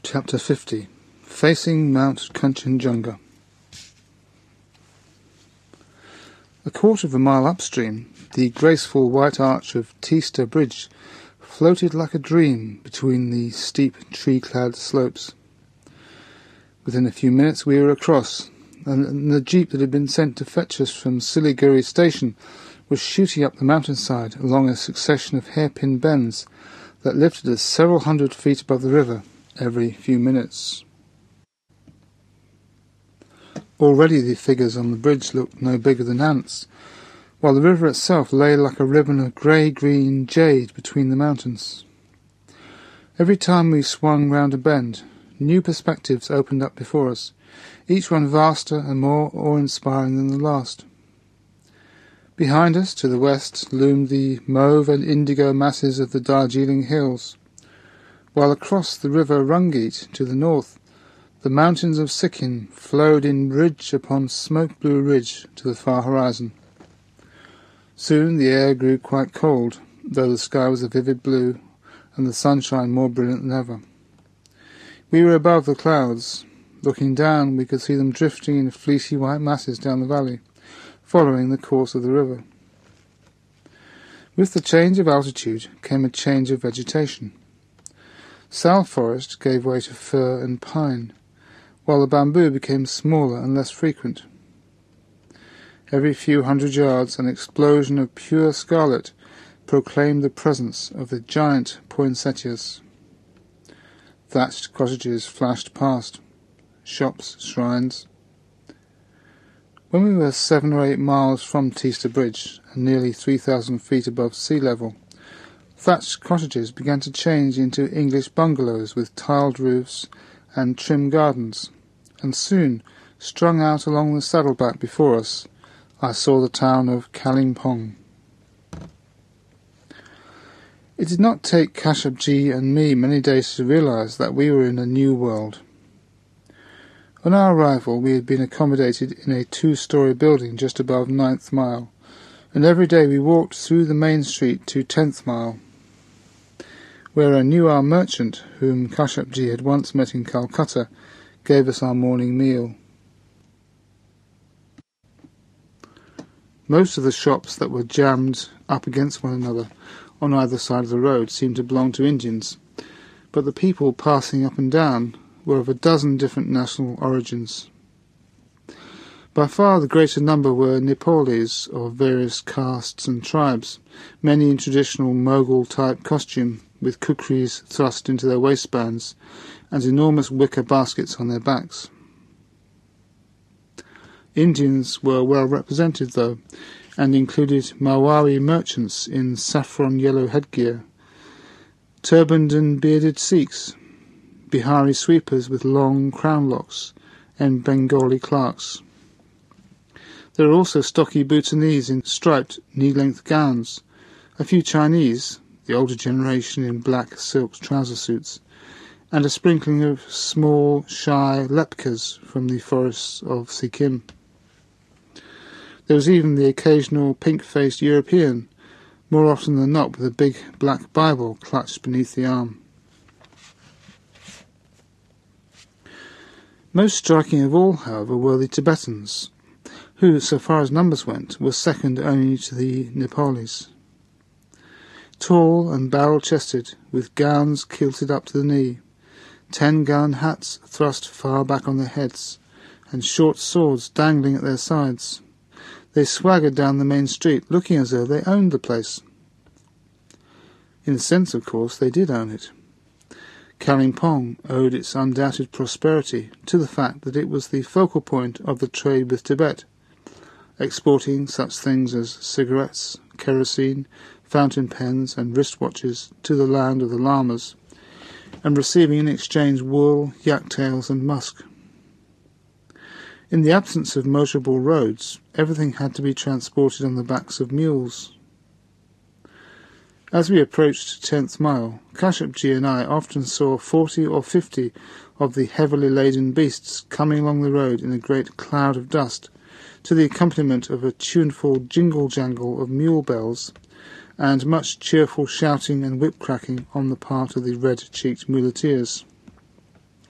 Chapter 50. Facing Mount Kanchenjunga. A quarter of a mile upstream, the graceful white arch of Teesta Bridge floated like a dream between the steep tree-clad slopes. Within a few minutes we were across, and the jeep that had been sent to fetch us from Siliguri station was shooting up the mountainside along a succession of hairpin bends that lifted us several hundred feet above the river every few minutes. Already the figures on the bridge looked no bigger than ants, while the river itself lay like a ribbon of grey-green jade between the mountains. Every time we swung round a bend, new perspectives opened up before us, each one vaster and more awe-inspiring than the last. Behind us, to the west, loomed the mauve and indigo masses of the Darjeeling hills, while across the river Rungit to the north, the mountains of Sikkim flowed in ridge upon smoke-blue ridge to the far horizon. Soon the air grew quite cold, though the sky was a vivid blue, and the sunshine more brilliant than ever. We were above the clouds. Looking down, we could see them drifting in fleecy white masses down the valley, following the course of the river. With the change of altitude came a change of vegetation. Sal forest gave way to fir and pine, while the bamboo became smaller and less frequent. Every few hundred yards an explosion of pure scarlet proclaimed the presence of the giant poinsettias. Thatched cottages flashed past, shops, shrines. When we were 7 or 8 miles from Teesta Bridge and nearly 3,000 feet above sea level, thatched cottages began to change into English bungalows with tiled roofs and trim gardens, and soon, strung out along the saddleback before us, I saw the town of Kalimpong. It did not take Kashyapji and me many days to realize that we were in a new world. On our arrival we had been accommodated in a 2-story building just above 9th Mile, and every day we walked through the main street to 10th Mile, where a Newar merchant, whom Kashyapji had once met in Calcutta, gave us our morning meal. Most of the shops that were jammed up against one another on either side of the road seemed to belong to Indians, but the people passing up and down were of a dozen different national origins. By far the greater number were Nepalese of various castes and tribes, many in traditional Mughal-type costume, with kukris thrust into their waistbands and enormous wicker baskets on their backs. Indians were well represented, though, and included Marwari merchants in saffron-yellow headgear, turbaned and bearded Sikhs, Bihari sweepers with long crown locks, and Bengali clerks. There were also stocky Bhutanese in striped knee-length gowns, a few Chinese, the older generation in black silk trouser suits, and a sprinkling of small, shy lepkas from the forests of Sikkim. There was even the occasional pink-faced European, more often than not with a big black Bible clutched beneath the arm. Most striking of all, however, were the Tibetans, who, so far as numbers went, were second only to the Nepalese. Tall and barrel-chested, with gowns kilted up to the knee, 10-gallon hats thrust far back on their heads, and short swords dangling at their sides, they swaggered down the main street, looking as though they owned the place. In a sense, of course, they did own it. Kalimpong owed its undoubted prosperity to the fact that it was the focal point of the trade with Tibet, exporting such things as cigarettes, kerosene, fountain pens and wristwatches to the land of the lamas, and receiving in exchange wool, yak-tails and musk. In the absence of motorable roads, everything had to be transported on the backs of mules. As we approached 10th Mile, Kashyapji and I often saw 40 or 50 of the heavily laden beasts coming along the road in a great cloud of dust, to the accompaniment of a tuneful jingle-jangle of mule bells, and much cheerful shouting and whip-cracking on the part of the red-cheeked muleteers.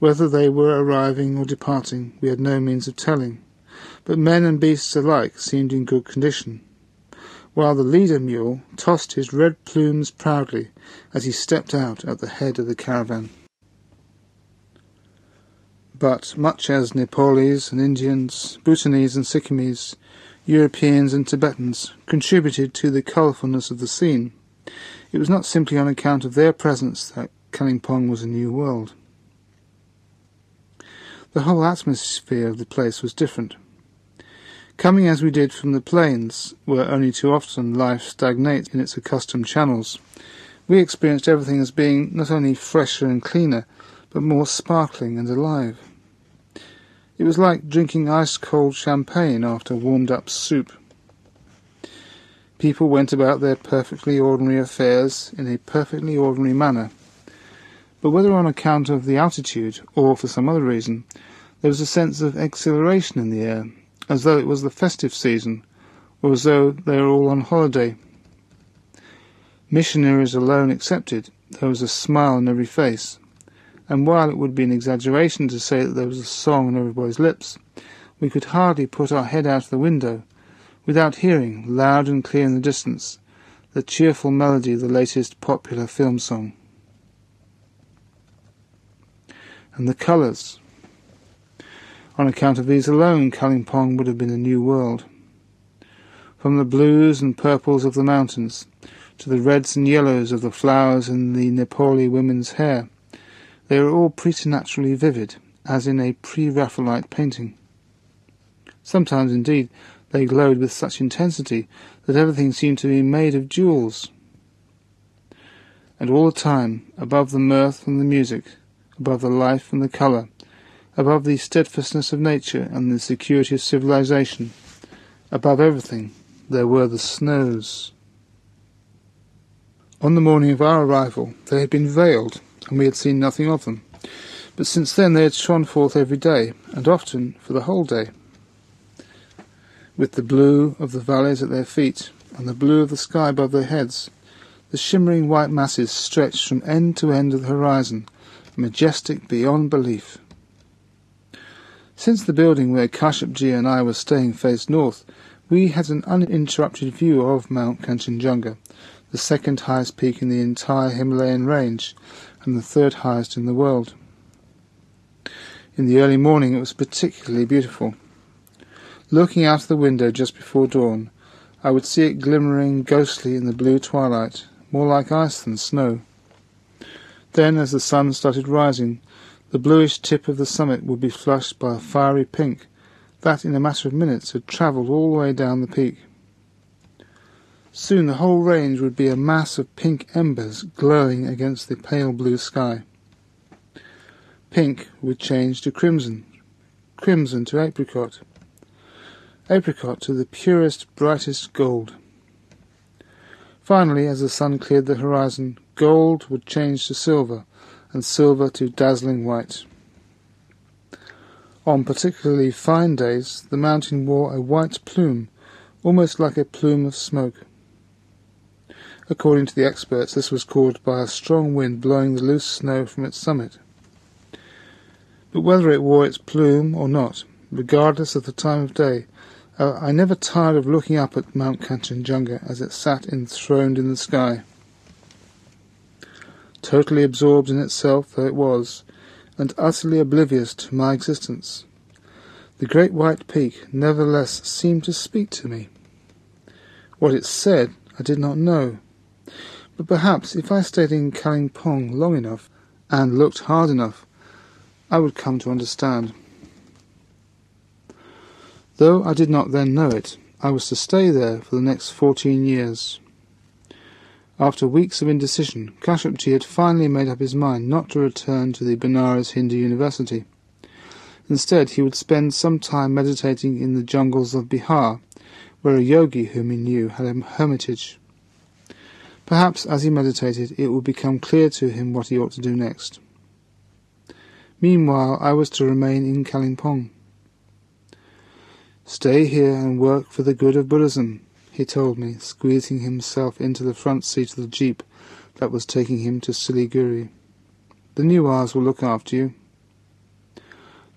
Whether they were arriving or departing, we had no means of telling, but men and beasts alike seemed in good condition, while the leader mule tossed his red plumes proudly as he stepped out at the head of the caravan. But much as Nepalese and Indians, Bhutanese and Sikkimese, Europeans and Tibetans contributed to the colourfulness of the scene, it was not simply on account of their presence that Kalimpong was a new world. The whole atmosphere of the place was different. Coming as we did from the plains, where only too often life stagnates in its accustomed channels, we experienced everything as being not only fresher and cleaner, but more sparkling and alive. It was like drinking ice-cold champagne after warmed-up soup. People went about their perfectly ordinary affairs in a perfectly ordinary manner, but whether on account of the altitude or for some other reason, there was a sense of exhilaration in the air, as though it was the festive season, or as though they were all on holiday. Missionaries alone excepted, there was a smile on every face, and while it would be an exaggeration to say that there was a song on everybody's lips, we could hardly put our head out of the window without hearing, loud and clear in the distance, the cheerful melody of the latest popular film song. And the colours. On account of these alone, Kalimpong would have been a new world. From the blues and purples of the mountains, to the reds and yellows of the flowers in the Nepali women's hair, they were all preternaturally vivid, as in a pre-Raphaelite painting. Sometimes, indeed, they glowed with such intensity that everything seemed to be made of jewels. And all the time, above the mirth and the music, above the life and the colour, above the steadfastness of nature and the security of civilization, above everything, there were the snows. On the morning of our arrival, they had been veiled, and we had seen nothing of them, but since then they had shone forth every day, and often for the whole day. With the blue of the valleys at their feet, and the blue of the sky above their heads, the shimmering white masses stretched from end to end of the horizon, majestic beyond belief. Since the building where Kashyapji and I were staying faced north, we had an uninterrupted view of Mount Kanchenjunga, the second highest peak in the entire Himalayan range, and the third highest in the world. In the early morning it was particularly beautiful. Looking out of the window just before dawn, I would see it glimmering ghostly in the blue twilight, more like ice than snow. Then, as the sun started rising, the bluish tip of the summit would be flushed by a fiery pink that, in a matter of minutes, had travelled all the way down the peak. Soon the whole range would be a mass of pink embers glowing against the pale blue sky. Pink would change to crimson, crimson to apricot, apricot to the purest, brightest gold. Finally, as the sun cleared the horizon, gold would change to silver, and silver to dazzling white. On particularly fine days, the mountain wore a white plume, almost like a plume of smoke. According to the experts, this was caused by a strong wind blowing the loose snow from its summit. But whether it wore its plume or not, regardless of the time of day, I never tired of looking up at Mount Kanchenjunga as it sat enthroned in the sky. Totally absorbed in itself though it was, and utterly oblivious to my existence, the great white peak nevertheless seemed to speak to me. What it said I did not know, but perhaps if I stayed in Kalimpong long enough and looked hard enough, I would come to understand. Though I did not then know it, I was to stay there for the next 14 years. After weeks of indecision, Kashyapji had finally made up his mind not to return to the Benares Hindu University. Instead, he would spend some time meditating in the jungles of Bihar, where a yogi whom he knew had a hermitage. Perhaps as he meditated, it would become clear to him what he ought to do next. Meanwhile, I was to remain in Kalimpong. "Stay here and work for the good of Buddhism," he told me, squeezing himself into the front seat of the jeep that was taking him to Siliguri. "The Newars will look after you."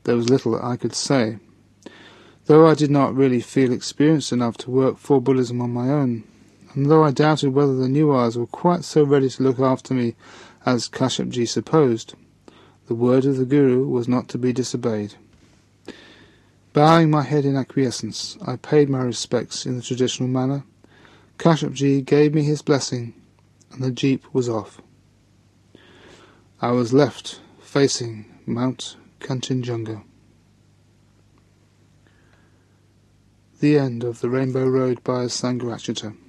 there was little I could say, though I did not really feel experienced enough to work for Buddhism on my own, and though I doubted whether the Newars were quite so ready to look after me as Kashyapji supposed, the word of the Guru was not to be disobeyed. Bowing my head in acquiescence, I paid my respects in the traditional manner. Kashyapji gave me his blessing, and the jeep was off. I was left facing Mount Kanchenjunga. The end of The Rainbow Road by Sangharakshita.